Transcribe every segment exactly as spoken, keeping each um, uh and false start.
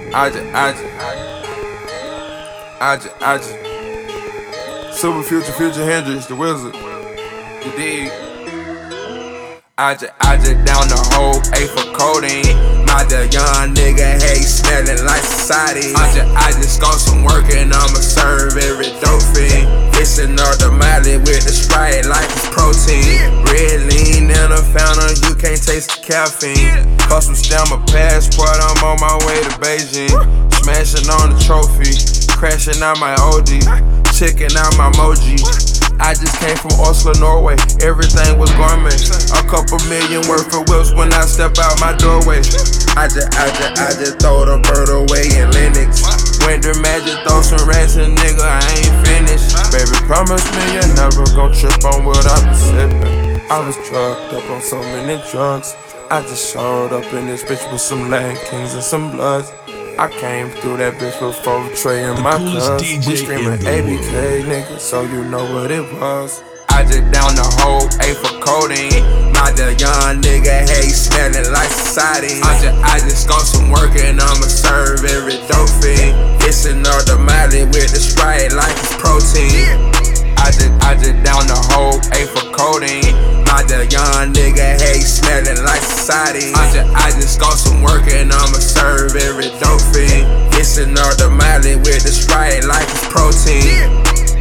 I just, I just, I just, I just. Super Future, Future Hendrix, the wizard. You dig? I just, I just down the whole A for codeine. My the young nigga hate smelling like society. I just, I just got some work and I'ma serve every dope fiend. Fixing up the Molly with the Sprite like it's protein. Red lean in a fountain, you can't taste the caffeine. Custom stamp a passport, I'm on my way to Beijing. Smashing on the trophy, crashing out my O D, checking out my emoji. I just came from Oslo, Norway, everything was gourmet. A couple million worth of whips when I step out my doorway. I just, I just, I just throw the bird away in Linux. Went to Magic, throw some rats and nigga, I ain't finished. Baby, promise me you're never gon' trip on what I be sippin'. I was drugged up on so many drugs. I just showed up in this bitch with some Land Kings and some Bloods. I came through that bitch before betraying my cuz. We screaming A B K, nigga, so you know what it was. I just down the whole A for codeine. My the young nigga hate smelling like society. I just, I just got some work and I'ma serve every dope fiend. Fixing up the Molly with the Sprite like it's protein. I just, I just down the whole A for codeine. My the young nigga hate smelling like society. I just, I just got some work and I'ma serve every dope fiend. Fixing up the Molly with the Sprite like it's protein.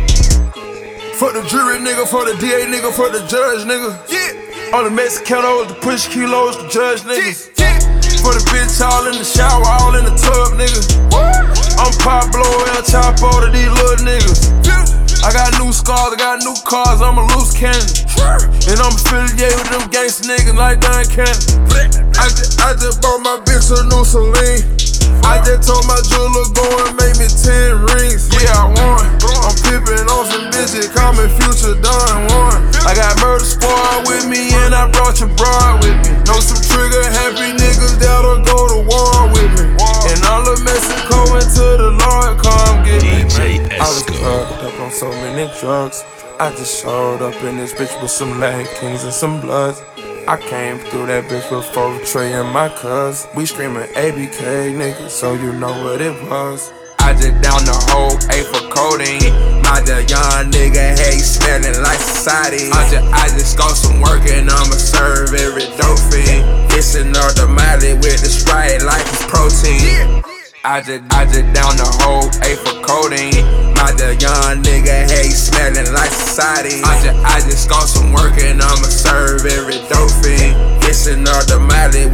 For the jury nigga, for the D A nigga, for the judge nigga. Yeah. All the Mexicanos, the push kilos, the judge niggas. Yeah. Yeah. For the bitch all in the shower, all in the tub nigga. I'm Pablo El Chapo to these little niggas. I got new scars, I got new cars, I'm a loose cannon. And I'm affiliated with them gangsta niggas like Don Cannon. I just, I just bought my bitch a new Celine. I just told my jeweler go and make me ten rings. Yeah, I won. I'm pippin' on some bitches, call me Future Don Juan. I got Murder Squad with me and I brought your broad with me. Know some trigger happy niggas that'll go to war with me. And all of Mexico until the Lord come get me. I was drugged up on so many drugs. I just showed up in this bitch with some Land Kings and some Bloods. I came through that bitch before betraying my cuz. We screaming A B K, nigga, so you know what it was. I just down the whole A for codeine. My the young nigga hate smelling like society. I just, I just got some work and I'ma serve every dope fiend. Fixing up the Molly with the Sprite like it's protein. I just, I just down the whole A for codeine. My the young nigga hate smelling like society. I just, I just got some work and I'ma serve every dope fiend. Fixing up the Molly